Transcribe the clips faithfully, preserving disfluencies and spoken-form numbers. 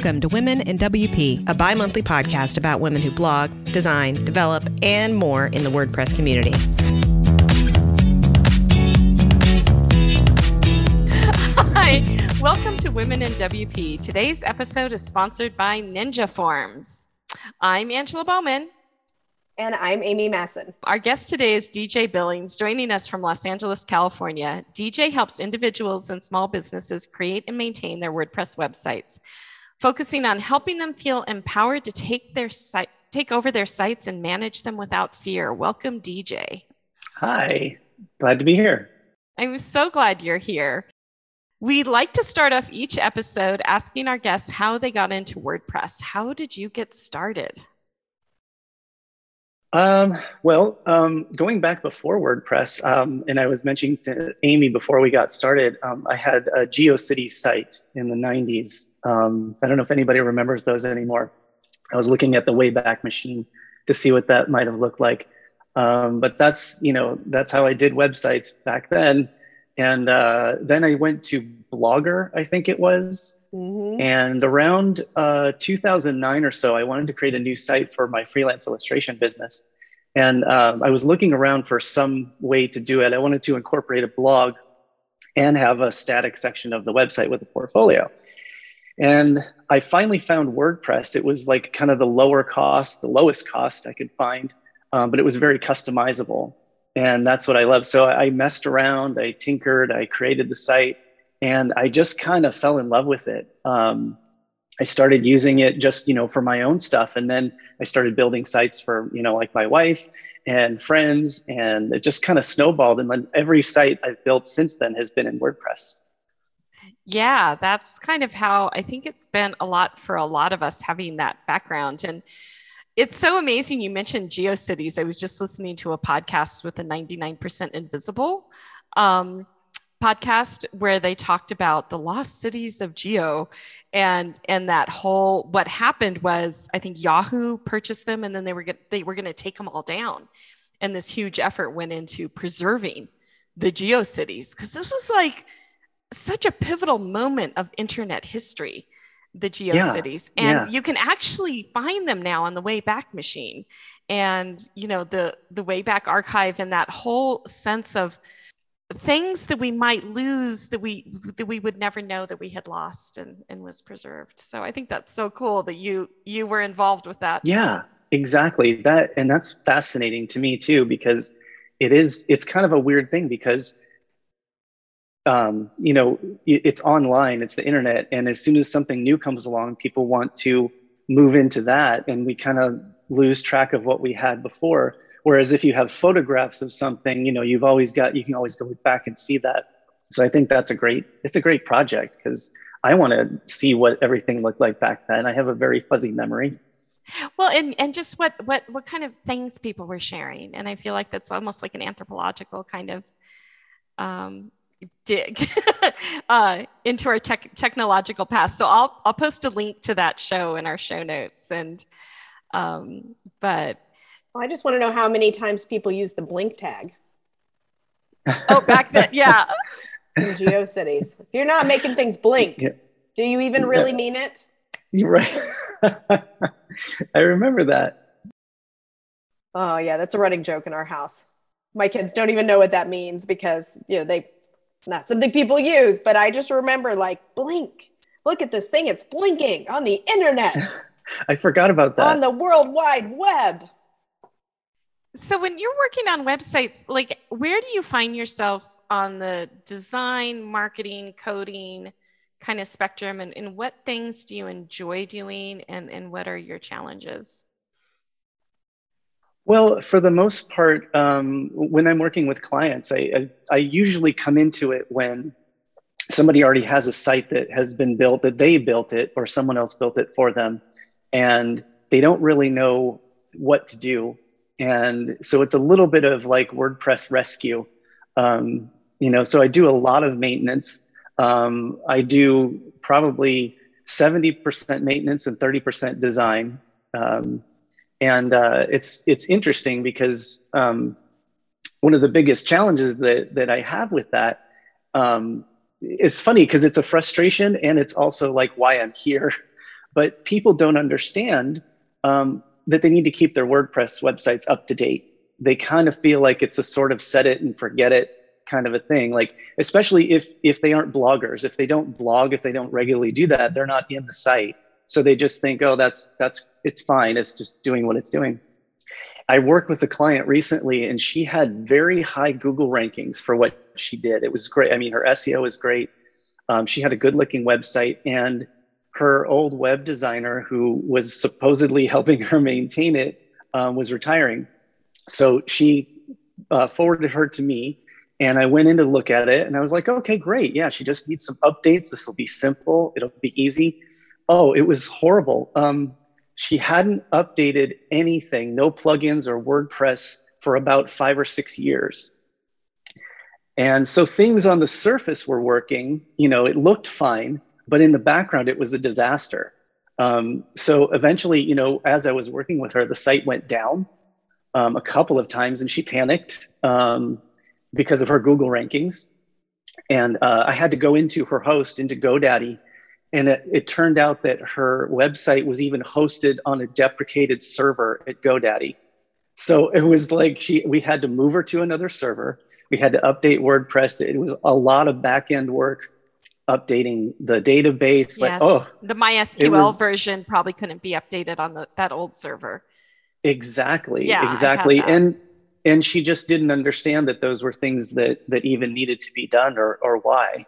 Welcome to Women in W P, a bi-monthly podcast about women who blog, design, develop, and more in the WordPress community. Hi, welcome to Women in W P. Today's episode is sponsored by Ninja Forms. I'm Angela Bowman. And I'm Amy Masson. Our guest today is D J Billings, joining us from Los Angeles, California. D J helps individuals and small businesses create and maintain their WordPress websites, focusing on helping them feel empowered to take their site, take over their sites and manage them without fear. Welcome, D J. Hi, glad to be here. I'm so glad you're here. We'd like to start off each episode asking our guests how they got into WordPress. How did you get started? Um, well, um, going back before WordPress, um, and I was mentioning to Amy before we got started, um, I had a GeoCities site in the nineties. Um, I don't know if anybody remembers those anymore. I was looking at the Wayback Machine to see what that might have looked like. Um, but that's, you know, that's how I did websites back then. And uh, then I went to Blogger, I think it was. Mm-hmm. And around uh, two thousand nine or so, I wanted to create a new site for my freelance illustration business. And uh, I was looking around for some way to do it. I wanted to incorporate a blog and have a static section of the website with a portfolio. And I finally found WordPress. It was like kind of the lower cost, the lowest cost I could find, um, but it was very customizable. And that's what I love. So I messed around, I tinkered, I created the site. And I just kind of fell in love with it. Um, I started using it just, you know, for my own stuff. And then I started building sites for, you know, like my wife and friends. And it just kind of snowballed. And then every site I've built since then has been in WordPress. Yeah, that's kind of how I think it's been a lot for a lot of us having that background. And it's so amazing you mentioned GeoCities. I was just listening to a podcast with the ninety-nine percent Invisible. Um, podcast where they talked about the lost cities of Geo, and and that whole, what happened was I think Yahoo purchased them, and then they were get, they were going to take them all down, and this huge effort went into preserving the GeoCities, because this was like such a pivotal moment of internet history, the GeoCities. Yeah, and yeah. You can actually find them now on the Wayback Machine, and you know the the Wayback Archive, and that whole sense of things that we might lose that we that we would never know that we had lost and, and was preserved. So I think that's so cool that you you were involved with that. Yeah, exactly. That and that's fascinating to me too, because it is it's kind of a weird thing because um, you know, it's online, it's the internet, and as soon as something new comes along, people want to move into that, and we kind of lose track of what we had before. Whereas if you have photographs of something, you know, you've always got, you can always go back and see that. So I think that's a great, it's a great project because I want to see what everything looked like back then. I have a very fuzzy memory. Well, and, and just what, what, what kind of things people were sharing. And I feel like that's almost like an anthropological kind of um, dig uh, into our tech, technological past. So I'll, I'll post a link to that show in our show notes. And, um, but I just want to know how many times people use the blink tag. Oh, back then, yeah. In GeoCities. If you're not making things blink, yeah. Do you even really mean it? You're right. I remember that. Oh, yeah, that's a running joke in our house. My kids don't even know what that means because, you know, they not something people use, but I just remember like, blink. Look at this thing, it's blinking on the internet. I forgot about that. On the World Wide Web. So when you're working on websites, like where do you find yourself on the design, marketing, coding kind of spectrum, and, and what things do you enjoy doing, and, and what are your challenges? Well, for the most part, um, when I'm working with clients, I, I, I usually come into it when somebody already has a site that has been built, that they built it or someone else built it for them, and they don't really know what to do. And so it's a little bit of like WordPress rescue, um, you know, so I do a lot of maintenance. Um, I do probably seventy percent maintenance and thirty percent design. Um, and uh, it's it's interesting because um, one of the biggest challenges that, that I have with that, um, it's funny because it's a frustration and it's also like why I'm here. but people don't understand um, that they need to keep their WordPress websites up to date. They kind of feel like it's a sort of set it and forget it kind of a thing. Like, especially if if they aren't bloggers, if they don't blog, if they don't regularly do that, they're not in the site. So they just think, oh, that's that's it's fine. It's just doing what it's doing. I worked with a client recently, and she had very high Google rankings for what she did. It was great. I mean, her S E O was great. Um, she had a good-looking website, and her old web designer, who was supposedly helping her maintain it, um, was retiring. So she uh, forwarded her to me, and I went in to look at it, and I was like, okay, great. Yeah, she just needs some updates. This will be simple. It'll be easy. Oh, it was horrible. Um, she hadn't updated anything, no plugins or WordPress, for about five or six years. And so things on the surface were working. You know, it looked fine, but in the background, it was a disaster. Um, so eventually, you know, as I was working with her, the site went down um, a couple of times, and she panicked um, because of her Google rankings. And uh, I had to go into her host, into GoDaddy, and it, it turned out that her website was even hosted on a deprecated server at GoDaddy. So it was like she, we had to move her to another server. We had to update WordPress. It was a lot of back-end work, updating the database. Yes. Like, oh, the MySQL was, version probably couldn't be updated on the, that old server. Exactly. Yeah, exactly. And and she just didn't understand that those were things that that even needed to be done, or or why.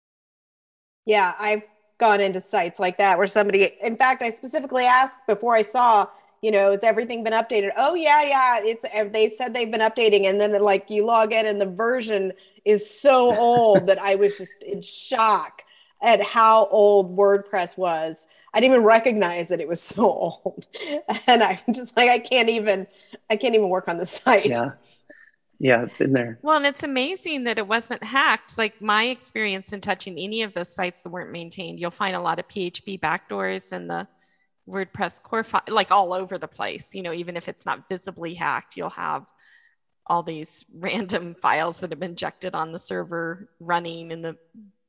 Yeah, I've gone into sites like that where somebody, in fact, I specifically asked before I saw, you know, has everything been updated? Oh yeah, yeah. It's, they said they've been updating, and then like you log in and the version is so old that I was just in shock at how old WordPress was. I didn't even recognize that it was so old. And I'm just like, I can't even, I can't even work on the site. Yeah. Yeah, I've been there. Well, and it's amazing that it wasn't hacked. Like my experience in touching any of those sites that weren't maintained, you'll find a lot of P H P backdoors and the WordPress core file, like all over the place. You know, even if it's not visibly hacked, you'll have all these random files that have been injected on the server running in the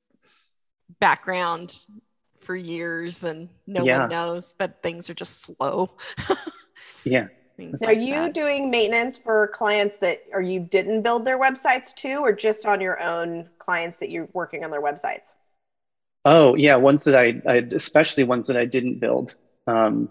background for years, and no yeah. one knows, but things are just slow. Yeah. Things are like you that. Doing maintenance for clients that, or you didn't build their websites to, or just on your own clients that you're working on their websites? Oh yeah, ones that I, I especially ones that I didn't build. Um,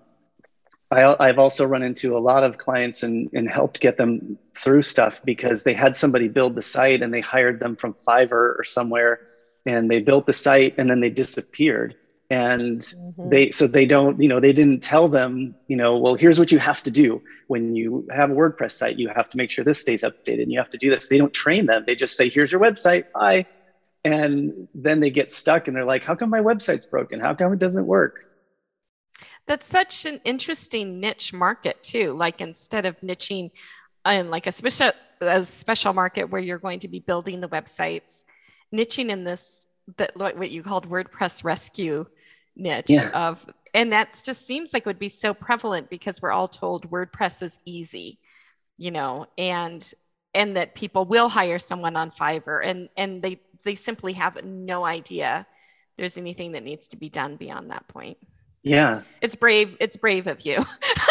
I, I've also run into a lot of clients and, and helped get them through stuff because they had somebody build the site and they hired them from Fiverr or somewhere, and they built the site and then they disappeared. And mm-hmm. they, so they don't, you know, they didn't tell them, you know, well, here's what you have to do. When you have a WordPress site, you have to make sure this stays updated and you have to do this. They don't train them. They just say, here's your website, bye. And then they get stuck and they're like, how come my website's broken? How come it doesn't work? That's such an interesting niche market too. Like instead of niching in like a special, a special market where you're going to be building the websites, niching in this, that what you called WordPress rescue niche yeah. of, and that just seems like it would be so prevalent because we're all told WordPress is easy, you know, and and that people will hire someone on Fiverr, and and they they simply have no idea there's anything that needs to be done beyond that point. Yeah, it's brave. It's brave of you.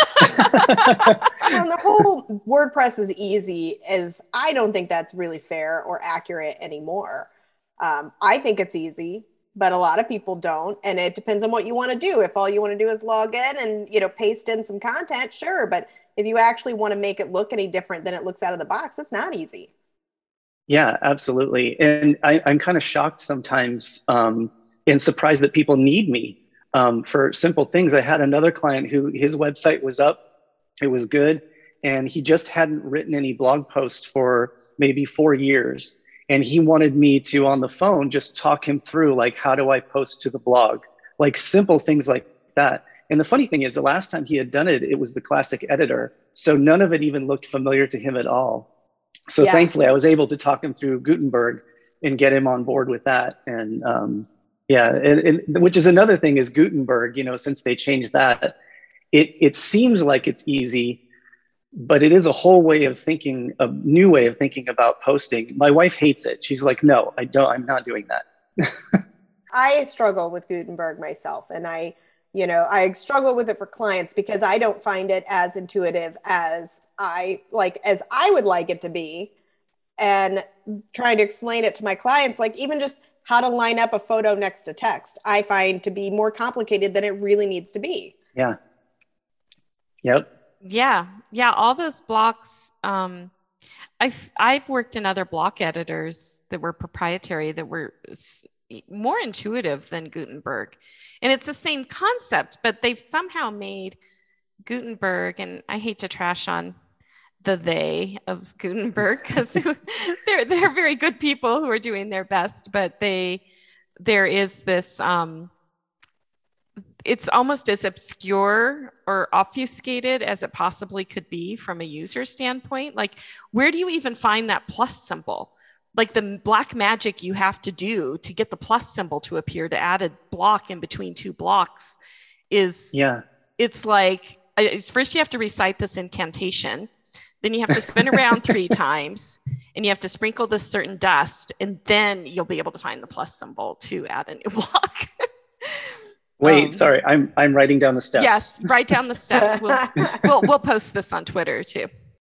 Well, the whole WordPress is easy is, I don't think that's really fair or accurate anymore. Um, I think it's easy, but a lot of people don't. And it depends on what you want to do. If all you want to do is log in and, you know, paste in some content, sure. But if you actually want to make it look any different than it looks out of the box, it's not easy. Yeah, absolutely. And I, I'm kind of shocked sometimes um, and surprised that people need me um, for simple things. I had another client who his website was up. It was good. And he just hadn't written any blog posts for maybe four years. And he wanted me to, on the phone, just talk him through, like, how do I post to the blog? Like simple things like that. And the funny thing is, the last time he had done it, it was the classic editor. So none of it even looked familiar to him at all. So yeah. Thankfully, I was able to talk him through Gutenberg and get him on board with that. And um, yeah, and, and, which is another thing is Gutenberg, you know, since they changed that, it, it seems like it's easy, but it is a whole way of thinking, a new way of thinking about posting. My wife hates it. She's like, no, I don't, I'm not doing that. I struggle with Gutenberg myself. And I, You know, I struggle with it for clients because I don't find it as intuitive as I like, as I would like it to be. And trying to explain it to my clients, like even just how to line up a photo next to text, I find to be more complicated than it really needs to be. Yeah. Yep. Yeah. Yeah. All those blocks. Um, I've, I've worked in other block editors that were proprietary, that were more intuitive than Gutenberg. And it's the same concept, but they've somehow made Gutenberg, and I hate to trash on the they of Gutenberg because they're they're very good people who are doing their best, but they there is this um, it's almost as obscure or obfuscated as it possibly could be from a user standpoint. Like, where do you even find that plus symbol? Like the black magic you have to do to get the plus symbol to appear, to add a block in between two blocks is, yeah. It's like, it's, first you have to recite this incantation, then you have to spin around three times, and you have to sprinkle this certain dust, and then you'll be able to find the plus symbol to add a new block. Wait, um, sorry, I'm I'm writing down the steps. Yes, write down the steps. We'll, we'll, we'll post this on Twitter too.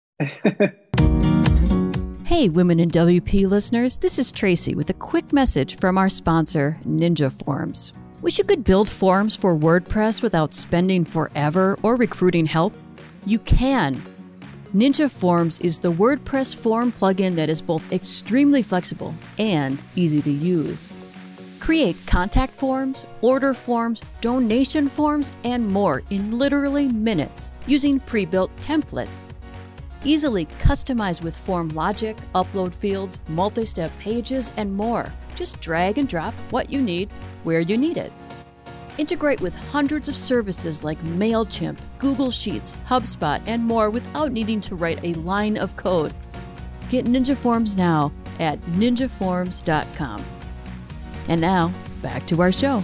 Hey, Women in W P listeners, this is Tracy with a quick message from our sponsor, Ninja Forms. Wish you could build forms for WordPress without spending forever or recruiting help? You can. Ninja Forms is the WordPress form plugin that is both extremely flexible and easy to use. Create contact forms, order forms, donation forms, and more in literally minutes using pre-built templates. Easily customize with form logic, upload fields, multi-step pages, and more. Just drag and drop what you need where you need it. Integrate with hundreds of services like MailChimp, Google Sheets, HubSpot, and more without needing to write a line of code. Get Ninja Forms now at ninja forms dot com. And now, back to our show.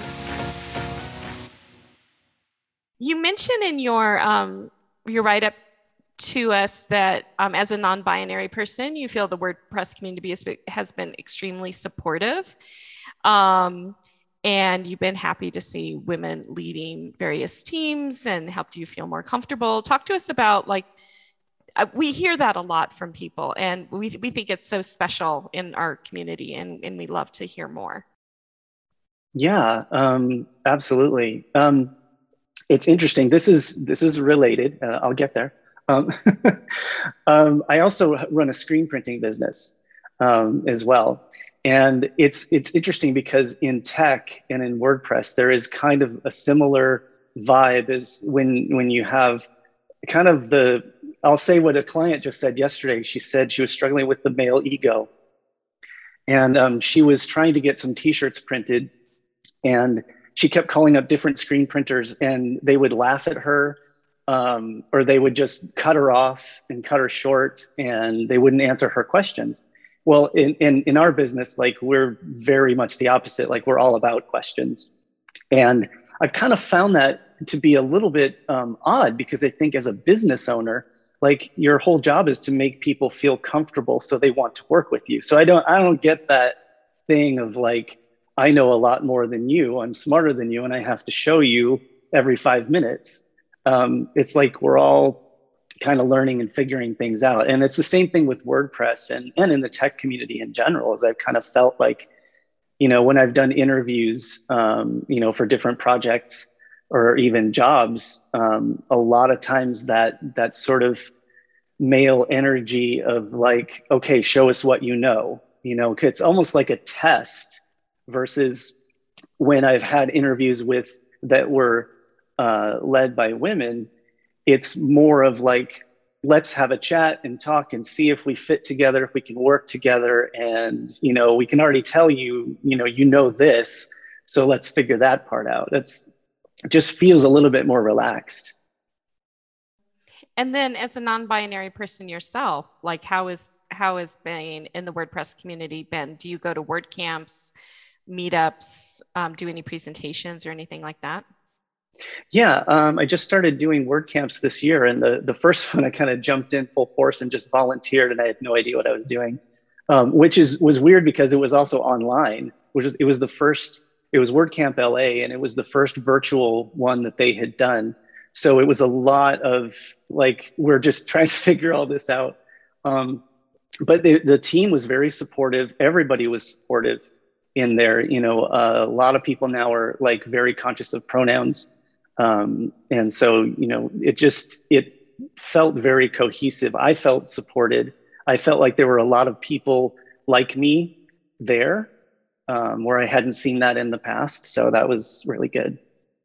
You mentioned in your um, your write-up to us that um, as a non-binary person, you feel the WordPress community has been, has been extremely supportive. Um, and you've been happy to see women leading various teams and helped you feel more comfortable. Talk to us about, like, uh, we hear that a lot from people, and we, we think it's so special in our community, and, and we love to hear more. Yeah, um, absolutely. Um, it's interesting. This is, this is related. Uh, I'll get there. Um, um, I also run a screen printing business um, as well. And it's it's interesting because in tech and in WordPress, there is kind of a similar vibe as when when you have kind of the, I'll say what a client just said yesterday. She said she was struggling with the male ego. And um, she was trying to get some t-shirts printed, and she kept calling up different screen printers, and they would laugh at her. Um, or they would just cut her off and cut her short, and they wouldn't answer her questions. Well, in, in, in our business, like, we're very much the opposite. Like, we're all about questions. And I've kind of found that to be a little bit um, odd, because I think as a business owner, like, your whole job is to make people feel comfortable so they want to work with you. So I don't, I don't get that thing of like, I know a lot more than you, I'm smarter than you, and I have to show you every five minutes. Um, it's like we're all kind of learning and figuring things out. And it's the same thing with WordPress and, and in the tech community in general, as I've kind of felt like, you know, when I've done interviews, um, you know, for different projects or even jobs, um, a lot of times that that sort of male energy of like, okay, show us what you know, you know, it's almost like a test, versus when I've had interviews with that were uh, led by women, it's more of like, let's have a chat and talk and see if we fit together, if we can work together. And, you know, we can already tell you, you know, you know this, so let's figure that part out. That's just feels a little bit more relaxed. And then as a non-binary person yourself, like, how is, how is being in the WordPress community been? Do you go to WordCamps, meetups, um, do any presentations or anything like that? Yeah, um, I just started doing WordCamps this year, and the, the first one I kind of jumped in full force and just volunteered, and I had no idea what I was doing, um, which is was weird because it was also online, which was it was the first it was WordCamp L A, and it was the first virtual one that they had done. So it was a lot of like, we're just trying to figure all this out. Um, but the, the team was very supportive. Everybody was supportive in there. You know, uh, a lot of people now are like very conscious of pronouns. Um, and so, you know, it just, it felt very cohesive. I felt supported. I felt like there were a lot of people like me there, um, where I hadn't seen that in the past. So that was really good.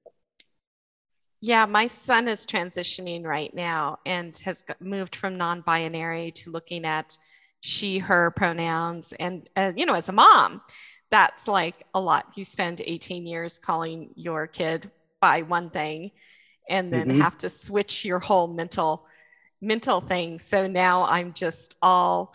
Yeah, my son is transitioning right now and has got- moved from non-binary to looking at she, her pronouns. And, uh, you know, as a mom, that's like a lot. You spend eighteen years calling your kid by one thing and then Mm-hmm. have to switch your whole mental mental thing. So now I'm just all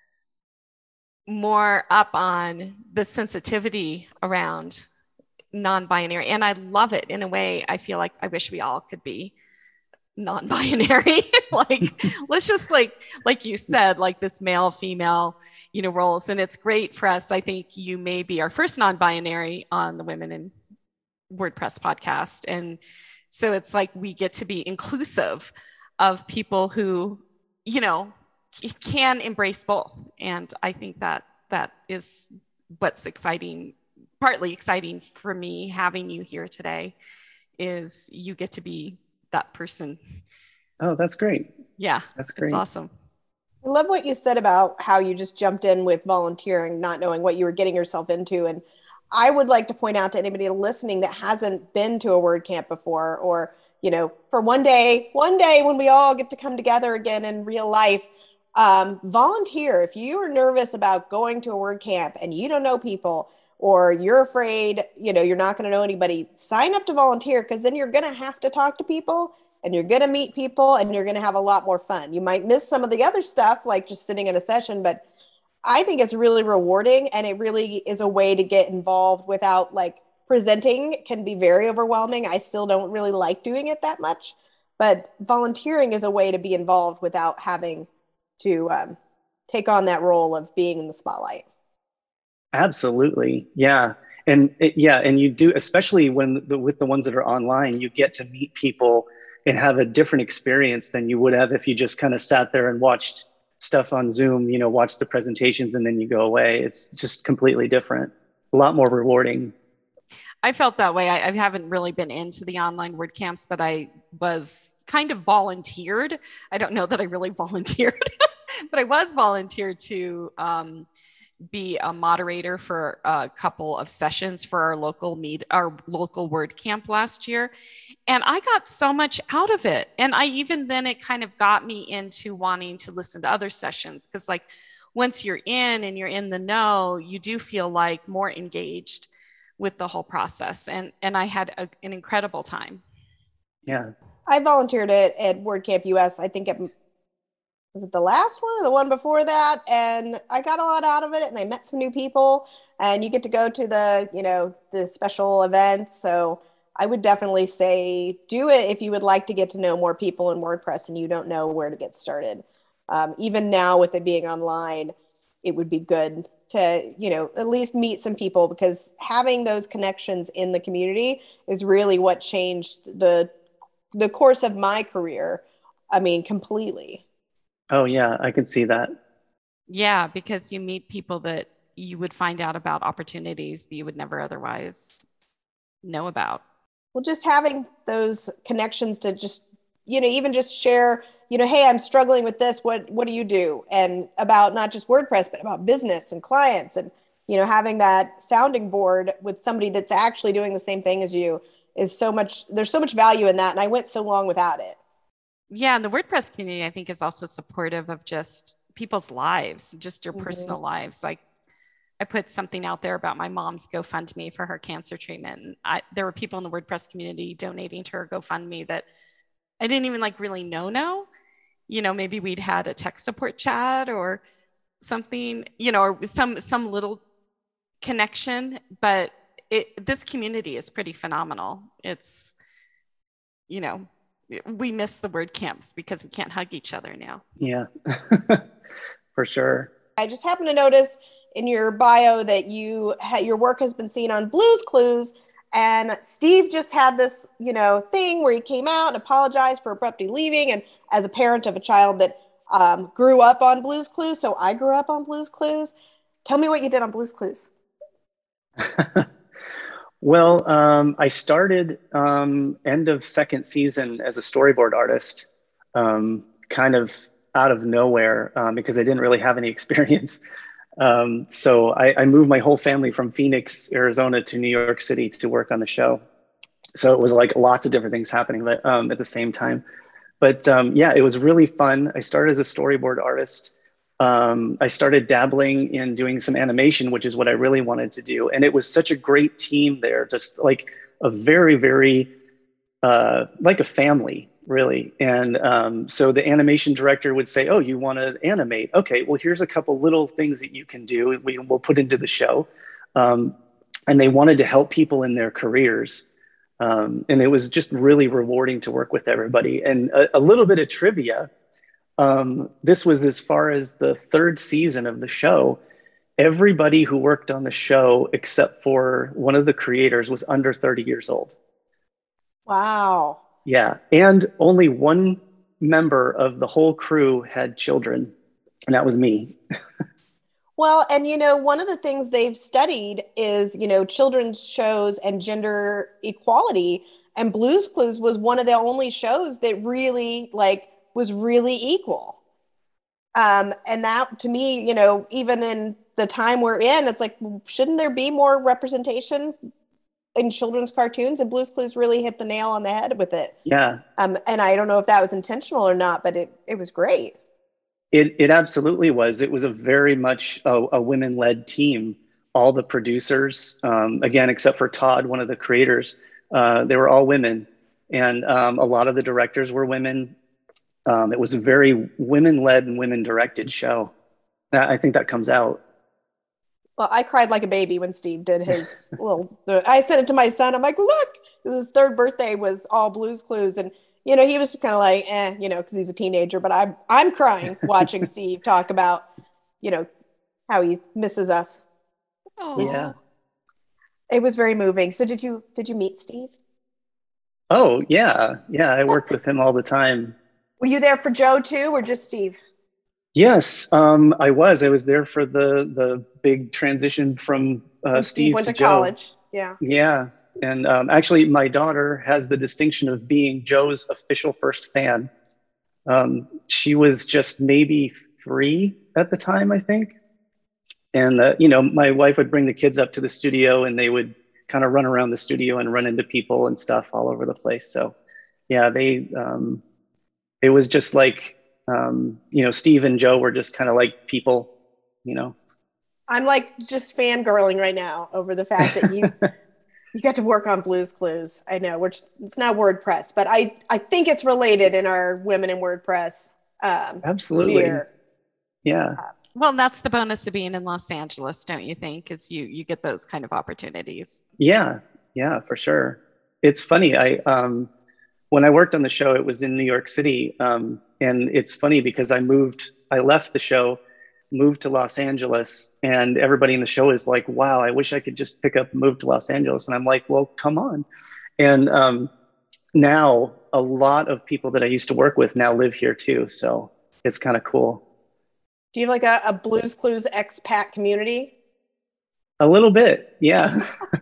more up on the sensitivity around non-binary, and I love it. In a way, I feel like I wish we all could be non-binary. Like, let's just like like you said, like this male female, you know, roles. And it's great for us. I think you may be our first non-binary on the Women in WordPress podcast, and so it's like we get to be inclusive of people who, you know, can embrace both. And I think that that is what's exciting, partly exciting for me having you here today, is you get to be that person. Oh, that's great. Yeah, That's great. it's awesome. I love what you said about how you just jumped in with volunteering, not knowing what you were getting yourself into. And I would like to point out to anybody listening that hasn't been to a WordCamp before, or, you know, for one day, one day when we all get to come together again in real life, um, volunteer. If you are nervous about going to a WordCamp and you don't know people, or you're afraid, you know, you're not going to know anybody, sign up to volunteer, because then you're going to have to talk to people and you're going to meet people and you're going to have a lot more fun. You might miss some of the other stuff, like just sitting in a session, but I think it's really rewarding, and it really is a way to get involved without, like, presenting can be very overwhelming. I still don't really like doing it that much, but volunteering is a way to be involved without having to um, take on that role of being in the spotlight. Absolutely. Yeah. And it, yeah, and you do, especially when the, with the ones that are online, you get to meet people and have a different experience than you would have if you just kind of sat there and watched stuff on Zoom, you know, watch the presentations and then you go away. It's just completely different, a lot more rewarding. I felt that way. I, I haven't really been into the online WordCamps, but I was kind of volunteered. I don't know that I really volunteered, but I was volunteered to um, be a moderator for a couple of sessions for our local meet, our local WordCamp last year. And I got so much out of it. And I even then it kind of got me into wanting to listen to other sessions, because like once you're in and you're in the know, you do feel like more engaged with the whole process. And and I had a, an incredible time. Yeah. I volunteered at, at WordCamp U S. I think it was it the last one or the one before that? And I got a lot out of it, and I met some new people, and you get to go to the, you know, the special events. So I would definitely say do it if you would like to get to know more people in WordPress and you don't know where to get started. Um, even now with it being online, it would be good to, you know, at least meet some people, because having those connections in the community is really what changed the the course of my career. I mean, completely. Oh yeah, I can see that. Yeah, because you meet people that you would find out about opportunities that you would never otherwise know about. Well, just having those connections to just, you know, even just share, you know, hey, I'm struggling with this. What, what do you do? And about not just WordPress, but about business and clients, and, you know, having that sounding board with somebody that's actually doing the same thing as you is so much, there's so much value in that. And I went so long without it. Yeah. And the WordPress community, I think, is also supportive of just people's lives, just your Mhm. personal lives. Like, I put something out there about my mom's GoFundMe for her cancer treatment. And I, there were people in the WordPress community donating to her GoFundMe that I didn't even like really know, know, you know, maybe we'd had a tech support chat or something, you know, or some, some little connection, but it, this community is pretty phenomenal. It's, you know, we miss the WordCamps because we can't hug each other now. Yeah, for sure. I just happened to notice in your bio that you ha- your work has been seen on Blue's Clues, and Steve just had this, you know, thing where he came out and apologized for abruptly leaving. And as a parent of a child that um, grew up on Blue's Clues, so I grew up on Blue's Clues. Tell me what you did on Blue's Clues. Well, um, I started um, end of second season as a storyboard artist, um, kind of out of nowhere um, because I didn't really have any experience. Um, so I, I moved my whole family from Phoenix, Arizona to New York City to work on the show. So it was like lots of different things happening but, um, at the same time. But um, yeah, it was really fun. I started as a storyboard artist. Um, I started dabbling in doing some animation, which is what I really wanted to do. And it was such a great team there, just like a very, very, uh, like a family, really. And um, so the animation director would say, oh, you want to animate? Okay, well, here's a couple little things that you can do. We will put into the show. Um, and they wanted to help people in their careers. Um, and it was just really rewarding to work with everybody. And a, a little bit of trivia. Um, this was as far as the third season of the show. Everybody who worked on the show, except for one of the creators, was under thirty years old. Wow. Yeah. And only one member of the whole crew had children, and that was me. Well, and you know, one of the things they've studied is, you know, children's shows and gender equality. And Blue's Clues was one of the only shows that really, like, was really equal. Um, and that, to me, you know, even in the time we're in, it's like, shouldn't there be more representation in children's cartoons? And Blue's Clues really hit the nail on the head with it. Yeah. Um, and I don't know if that was intentional or not, but it, it was great. It it absolutely was. It was a very much a, a women-led team. All the producers, um, again, except for Todd, one of the creators, uh, they were all women. And um, a lot of the directors were women. Um, it was a very women-led and women-directed show. I think that comes out. Well, I cried like a baby when Steve did his little, the, I sent it to my son. I'm like, look, his third birthday was all Blue's Clues. And, you know, he was just kind of like, eh, you know, because he's a teenager. But I'm, I'm crying watching Steve talk about, you know, how he misses us. Oh, Yeah. It was very moving. So did you, did you meet Steve? Oh, yeah. Yeah, I worked with him all the time. Were you there for Joe too, or just Steve? Yes, um, I was. I was there for the the big transition from uh, When Steve went to, to Joe. college. Yeah. Yeah, and um, actually, my daughter has the distinction of being Joe's official first fan. Um, she was just maybe three at the time, I think. And uh, you know, my wife would bring the kids up to the studio, and they would kind of run around the studio and run into people and stuff all over the place. So, yeah, they. Um, it was just like. Um, you know, Steve and Joe were just kind of like people, you know. I'm like just fangirling right now over the fact that you you got to work on Blue's Clues. I know, which it's not WordPress, but I I think it's related in our Women in WordPress um, Absolutely. sphere. Yeah. well, and that's the bonus of being in Los Angeles, don't you think? Is you you get those kind of opportunities. Yeah. Yeah, for sure. It's funny. I um, when I worked on the show, it was in New York City. Um, and it's funny because I moved, I left the show, moved to Los Angeles, and everybody in the show is like, wow, I wish I could just pick up and move to Los Angeles. And I'm like, well, come on. And um, now a lot of people that I used to work with now live here too. So it's kind of cool. Do you have like a, a Blue's Clues expat community? A little bit. Yeah.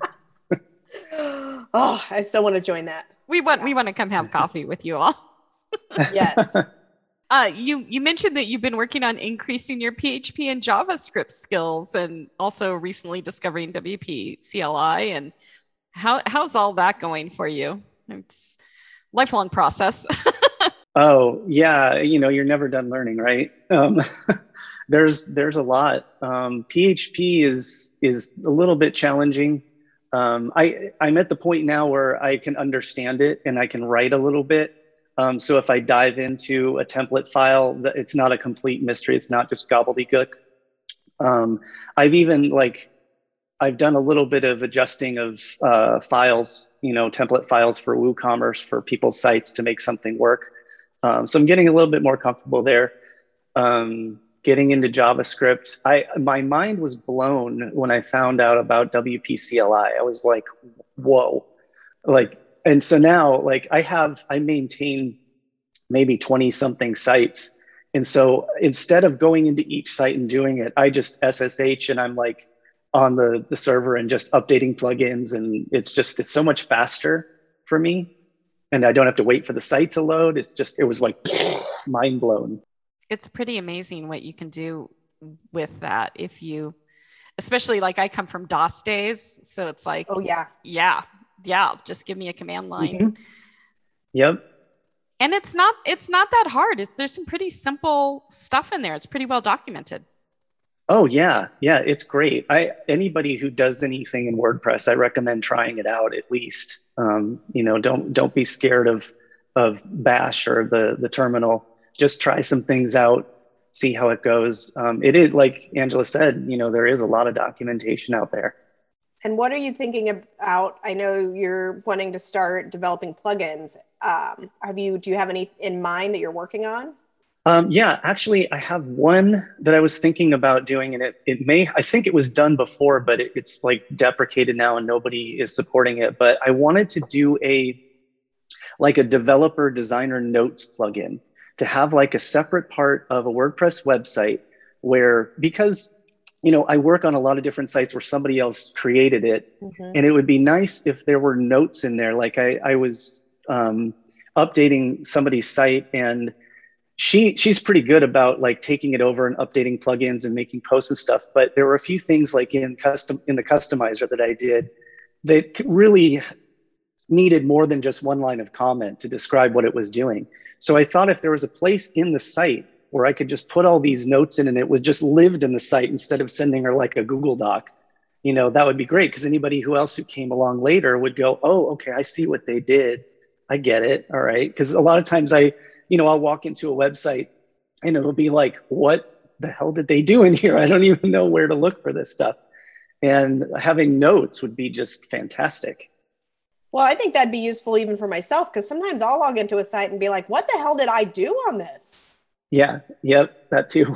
Oh, I still want to join that. We want we want to come have coffee with you all. Yes. Uh, you you mentioned that you've been working on increasing your P H P and JavaScript skills, and also recently discovering W P C L I. And how how's all that going for you? It's a lifelong process. Oh, yeah. You know, you're never done learning, right? Um, there's there's a lot. Um, P H P is is a little bit challenging. Um, I I'm at the point now where I can understand it and I can write a little bit. Um, so if I dive into a template file, it's not a complete mystery. It's not just gobbledygook. Um, I've even like, I've done a little bit of adjusting of uh, files, you know, template files for WooCommerce for people's sites to make something work. Um, so I'm getting a little bit more comfortable there. Um, getting into JavaScript. I my mind was blown when I found out about W P C L I. I was like, whoa. Like, and so now, like, I have, I maintain maybe twenty something sites. And so instead of going into each site and doing it, I just S S H and I'm like on the, the server and just updating plugins. And it's just, it's so much faster for me. And I don't have to wait for the site to load. It's just, it was like mind blown. It's pretty amazing what you can do with that if you, especially like I come from DOS days. So it's like, Oh yeah. yeah, yeah. Just give me a command line. Mm-hmm. Yep. And it's not, it's not that hard. It's, there's some pretty simple stuff in there. It's pretty well documented. Oh yeah. Yeah. It's great. I, anybody who does anything in WordPress, I recommend trying it out at least. Um, you know, don't, don't be scared of, of Bash or the, the terminal. Just try some things out, see how it goes. Um, it is, like Angela said, you know, there is a lot of documentation out there. And what are you thinking about? I know you're wanting to start developing plugins. Um, have you, do you have any in mind that you're working on? Um, yeah, actually, I have one that I was thinking about doing, and it, it may, I think it was done before, but it, it's like deprecated now and nobody is supporting it. But I wanted to do a, like a developer designer notes plugin to have like a separate part of a WordPress website where, because you know, I work on a lot of different sites where somebody else created it. Mm-hmm. And it would be nice if there were notes in there. Like I, I was um, updating somebody's site and she she's pretty good about like taking it over and updating plugins and making posts and stuff. But there were a few things like in custom in the customizer that I did that really needed more than just one line of comment to describe what it was doing. So I thought if there was a place in the site where I could just put all these notes in and it was just lived in the site instead of sending her like a Google Doc, you know, that would be great because anybody who else who came along later would go, oh, okay, I see what they did. I get it. All right. Because a lot of times I, you know, I'll walk into a website and it'll be like, what the hell did they do in here? I don't even know where to look for this stuff. And having notes would be just fantastic. Well, I think that'd be useful even for myself because sometimes I'll log into a site and be like, what the hell did I do on this? Yeah, yep, that too.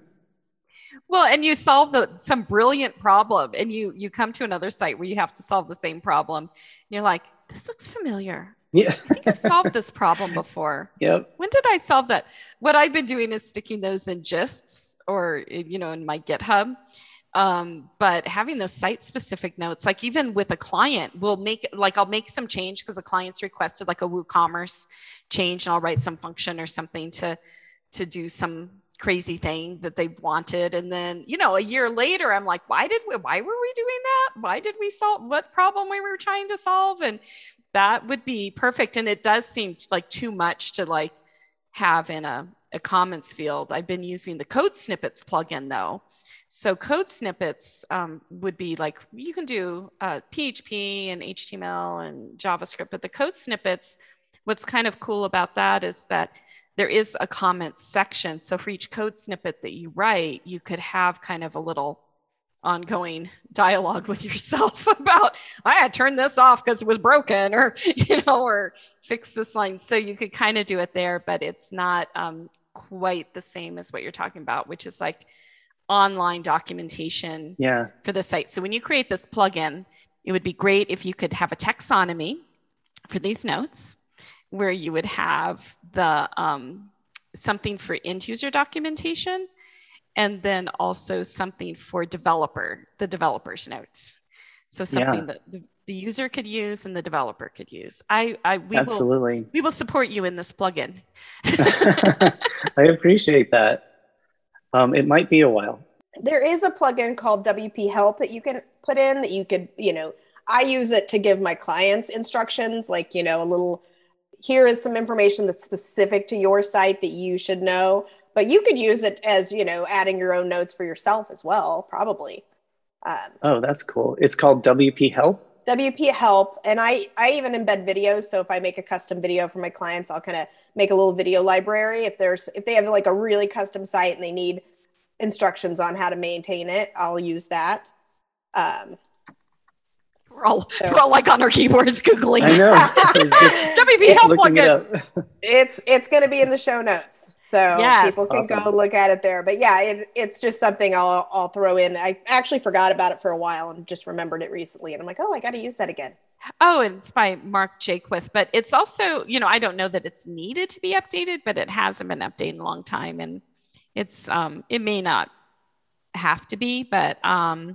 Well, and you solve the, some brilliant problem and you you come to another site where you have to solve the same problem. And you're like, this looks familiar. Yeah. I think I've solved this problem before. Yep. When did I solve that? What I've been doing is sticking those in gists or, you know, in my GitHub. Um, but having those site specific notes, like even with a client, we'll make like, I'll make some change because the client's requested like a WooCommerce change and I'll write some function or something to to do some crazy thing that they wanted. And then, you know, a year later, I'm like, why did we, why were we doing that? Why did we solve what problem we were trying to solve? And that would be perfect. And it does seem like too much to like have in a, a comments field. I've been using the code snippets plugin though. So code snippets um, would be like, you can do uh, P H P and H T M L and JavaScript, but the code snippets, what's kind of cool about that is that there is a comments section. So for each code snippet that you write, you could have kind of a little ongoing dialogue with yourself about, I had turned this off because it was broken or, you know, or fix this line. So you could kind of do it there, but it's not um, quite the same as what you're talking about, which is like online documentation yeah. for the site. So when you create this plugin, it would be great if you could have a taxonomy for these notes, where you would have the um, something for end user documentation, and then also something for developer, the developer's notes. So something yeah. that the, the user could use and the developer could use. I, I we Absolutely. will we will support you in this plugin. I appreciate that. Um, it might be a while. There is a plugin called W P Help that you can put in that you could, you know, I use it to give my clients instructions, like, you know, a little, here is some information that's specific to your site that you should know, but you could use it as, you know, adding your own notes for yourself as well, probably. Um, oh, that's cool. It's called W P Help? W P Help. And I, I even embed videos. So if I make a custom video for my clients, I'll kind of make a little video library. If there's, if they have like a really custom site and they need instructions on how to maintain it, I'll use that. Um, We're all, so. we're all like on our keyboards Googling. I know. W P Help plugin. It it's it's going to be in the show notes. So yes. people can Awesome. go look at it there. But yeah, it, it's just something I'll, I'll throw in. I actually forgot about it for a while and just remembered it recently. And I'm like, oh, I got to use that again. Oh, and it's by Mark Jaquith, but it's also, you know, I don't know that it's needed to be updated, but it hasn't been updated in a long time. And it's, um, it may not have to be, but um,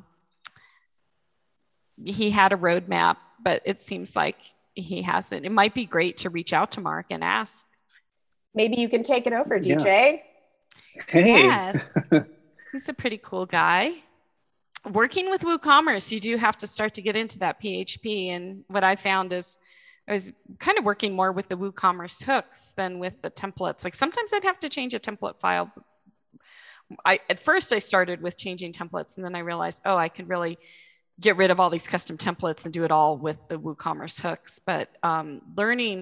he had a roadmap, but it seems like he hasn't. It might be great to reach out to Mark and ask. Maybe you can take it over, D J. Yeah. Hey. Yes. He's a pretty cool guy. Working with WooCommerce, you do have to start to get into that P H P. And what I found is I was kind of working more with the WooCommerce hooks than with the templates. Like sometimes I'd have to change a template file. I, at first I started with changing templates, and then I realized, oh, I could really get rid of all these custom templates and do it all with the WooCommerce hooks. But um, learning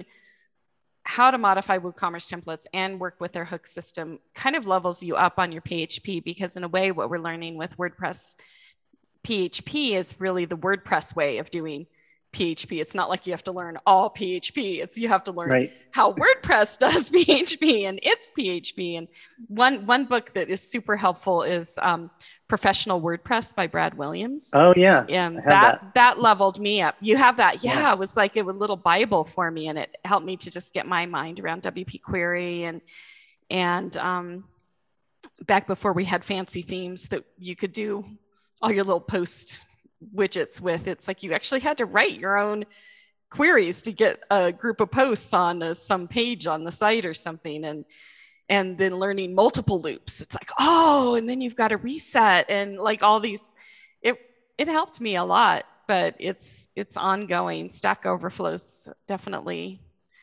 how to modify WooCommerce templates and work with their hook system kind of levels you up on your P H P, because in a way, what we're learning with WordPress P H P is really the WordPress way of doing P H P. It's not like you have to learn all P H P. It's you have to learn Right. how WordPress does P H P and its P H P. And one one book that is super helpful is um, Professional WordPress by Brad Williams. Oh yeah. And I have that, that that leveled me up. You have that? Yeah, Yeah. It was like a little Bible for me, and it helped me to just get my mind around W P Query and and um, back before we had fancy themes that you could do all your little post widgets with. It's like you actually had to write your own queries to get a group of posts on a, some page on the site or something. And and then learning multiple loops. It's like, oh, and then you've got to reset and like all these. It it helped me a lot, but it's it's ongoing. Stack Overflow's definitely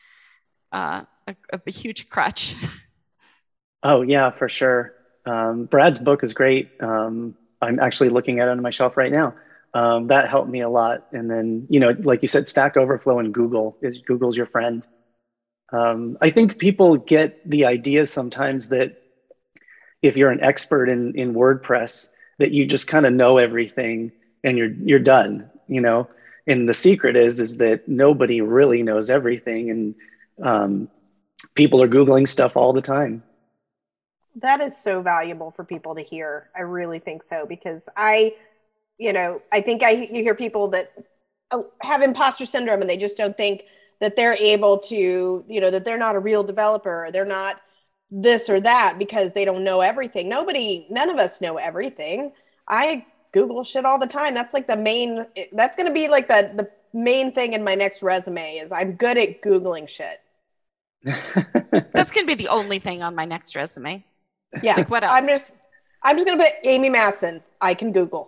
uh, a, a huge crutch. Oh yeah, for sure. Um, Brad's book is great. Um, I'm actually looking at it on my shelf right now. Um, that helped me a lot. And then, you know, like you said, Stack Overflow and Google is Google's your friend. Um, I think people get the idea sometimes that if you're an expert in, in WordPress, that you just kind of know everything and you're you're done, you know. And the secret is is that nobody really knows everything, and um, people are Googling stuff all the time. That is so valuable for people to hear. I really think so, because I, you know, I think I you hear people that have imposter syndrome and they just don't think that they're able to, you know, that they're not a real developer, or they're not this or that because they don't know everything. Nobody, none of us know everything. I Google shit all the time. That's like the main, that's going to be like the, the main thing in my next resume is I'm good at Googling shit. That's going to be the only thing on my next resume. Yeah. Like, what else? I'm just, I'm just going to put Amy Masson. I can Google.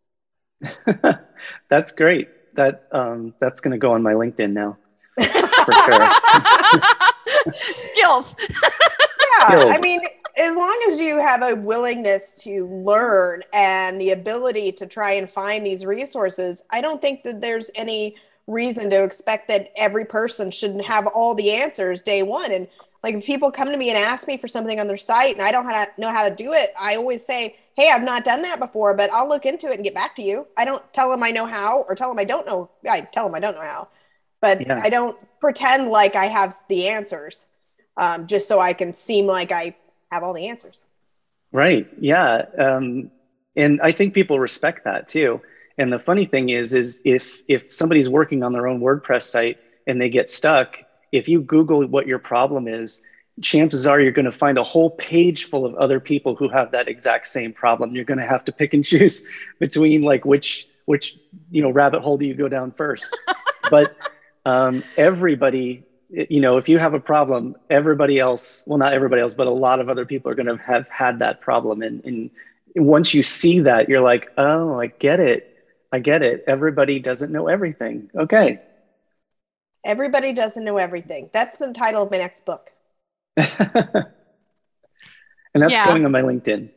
That's great. That um, that's going to go on my LinkedIn now. For sure. Skills. Yeah. Skills. I mean, as long as you have a willingness to learn and the ability to try and find these resources, I don't think that there's any reason to expect that every person should have all the answers day one. And like, if people come to me and ask me for something on their site and I don't how to, know how to do it, I always say, hey, I've not done that before, but I'll look into it and get back to you. I don't tell them I know how, or tell them I don't know. I tell them I don't know how, but Yeah. I don't pretend like I have the answers um, just so I can seem like I have all the answers. Right. Yeah. Um, and I think people respect that too. And the funny thing is, is if if somebody's working on their own WordPress site and they get stuck, if you Google what your problem is, chances are you're going to find a whole page full of other people who have that exact same problem. You're going to have to pick and choose between like which which you know rabbit hole do you go down first. But um, everybody, you know, if you have a problem, everybody else, well, not everybody else, but a lot of other people are going to have had that problem. And, and once you see that, you're like, oh, I get it. I get it. Everybody doesn't know everything. Okay. Everybody doesn't know everything. That's the title of my next book. And that's Yeah. going on my LinkedIn.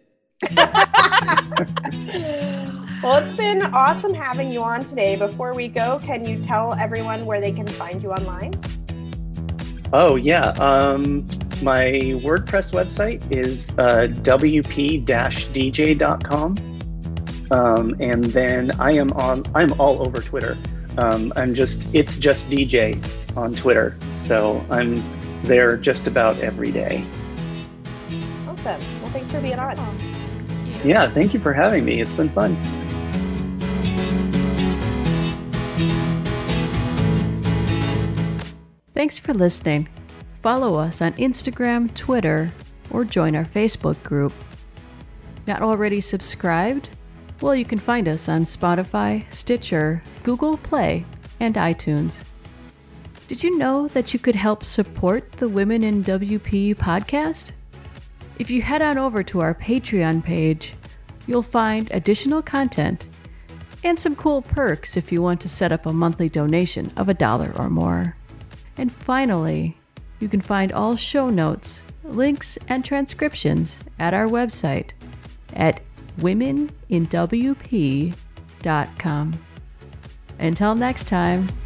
Well, it's been awesome having you on today. Before we go, can you tell everyone where they can find you online? Oh, yeah. Um, my WordPress website is uh, w p dash d j dot com. Um, and then I am on, I'm all over Twitter. Um, I'm just, it's just D J on Twitter. So I'm there just about every day. Awesome. Well, thanks for being on. Thank you. Yeah, thank you for having me. It's been fun. Thanks for listening. Follow us on Instagram, Twitter, or join our Facebook group. Not already subscribed? Well, you can find us on Spotify, Stitcher, Google Play, and iTunes. Did you know that you could help support the Women in W P podcast? If you head on over to our Patreon page, you'll find additional content and some cool perks if you want to set up a monthly donation of a dollar or more. And finally, you can find all show notes, links, and transcriptions at our website at women in w p dot com. Until next time.